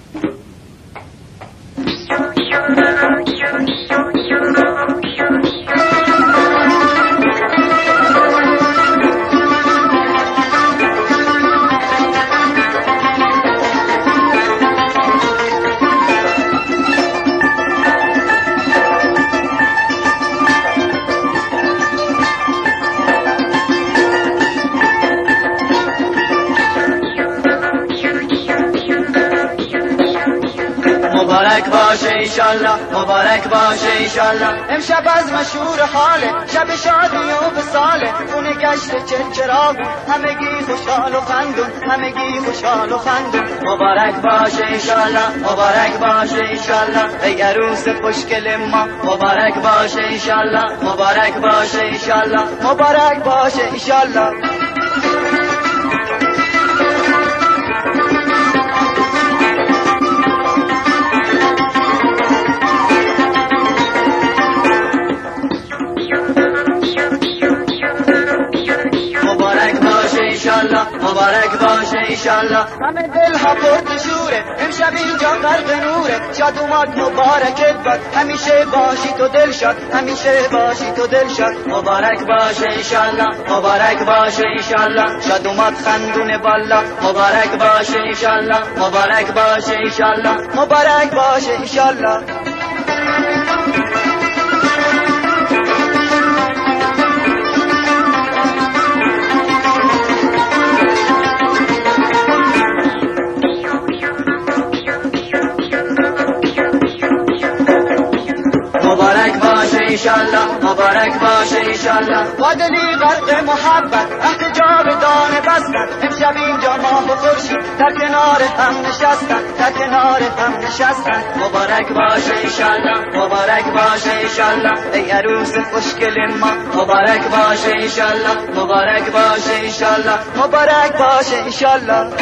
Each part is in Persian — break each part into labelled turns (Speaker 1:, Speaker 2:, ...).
Speaker 1: مبارک باشه ایشالله، مبارک باشه ایشالله. امشب از مشهور حاله، شب شادی و وصاله، خونه گشت چراغ، همگی خوشحال و خندون، همگی خوشحال و خندون. مبارک باشه ایشالله، مبارک باشه ایشالله. ای عروس خوشگل ما، مبارک باشه ایشالله، مبارک باشه ایشالله، مبارک باشه ایشالله. مبارک باشه ایشالله. همه دل ها پر شوره، امشب اینجا غرق نوره، شاد اومد مبارکت باد، همیشه باشی تو دلشاد، همیشه باشی تو دلشاد. مبارک باشه ایشالله، مبارک باشه ایشالله. شاد اومد خندون بالا، مبارک باشه ایشالله، مبارک باشه ایشالله، مبارک باشه ایشالله. مبارک باشه ایشالله، مبارک باشه ایشالله. با دلی غرق محبت احتجاب دانه بستن، امشب اینجا ماه و خورشید در کنار هم نشستن، در کنار هم نشستن. مبارک باشه ایشالله، مبارک باشه ایشالله. ای عروس خوشگل ما، مبارک باشه ایشالله، مبارک باشه ایشالله، مبارک باشه ایشالله.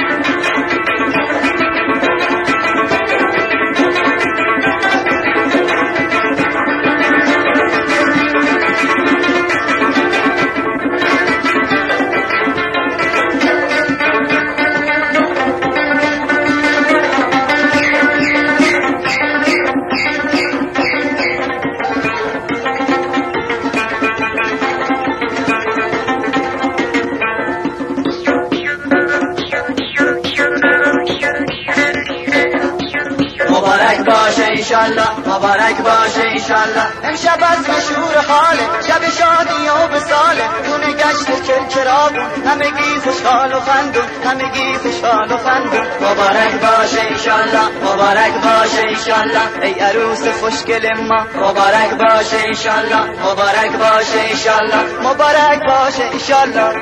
Speaker 1: مبارک باشه ایشالله، مبارک باشه ایشالله. امشب از مشهور حاله، شب شادی و وصاله، خونه گشت چراغ، همگی خوشحال و خندون، همگی خوشحال و خندون. مبارک باشه ایشالله، مبارک باشه ایشالله. ای عروس خوشگل ما، مبارک باشه ایشالله، مبارک باشه ایشالله، مبارک باشه ایشالله.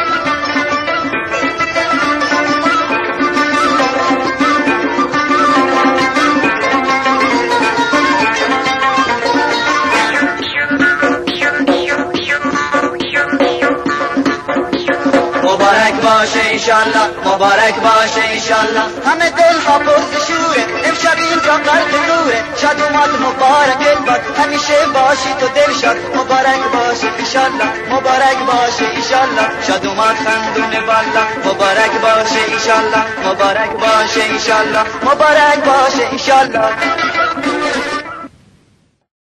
Speaker 1: مبارک باشه ایشالله، مبارک باشه ایشالله. همه دل ها پر شوره، امشب اینجا غرق نوره، شاد اومد مبارکت باد، همیشه باشی تو دلشاد. مبارک باشه ایشالله، مبارک باشه ایشالله. شاد اومد خندون بالا، مبارک باشه ایشالله، مبارک باشه ایشالله، مبارک باشه ایشالله.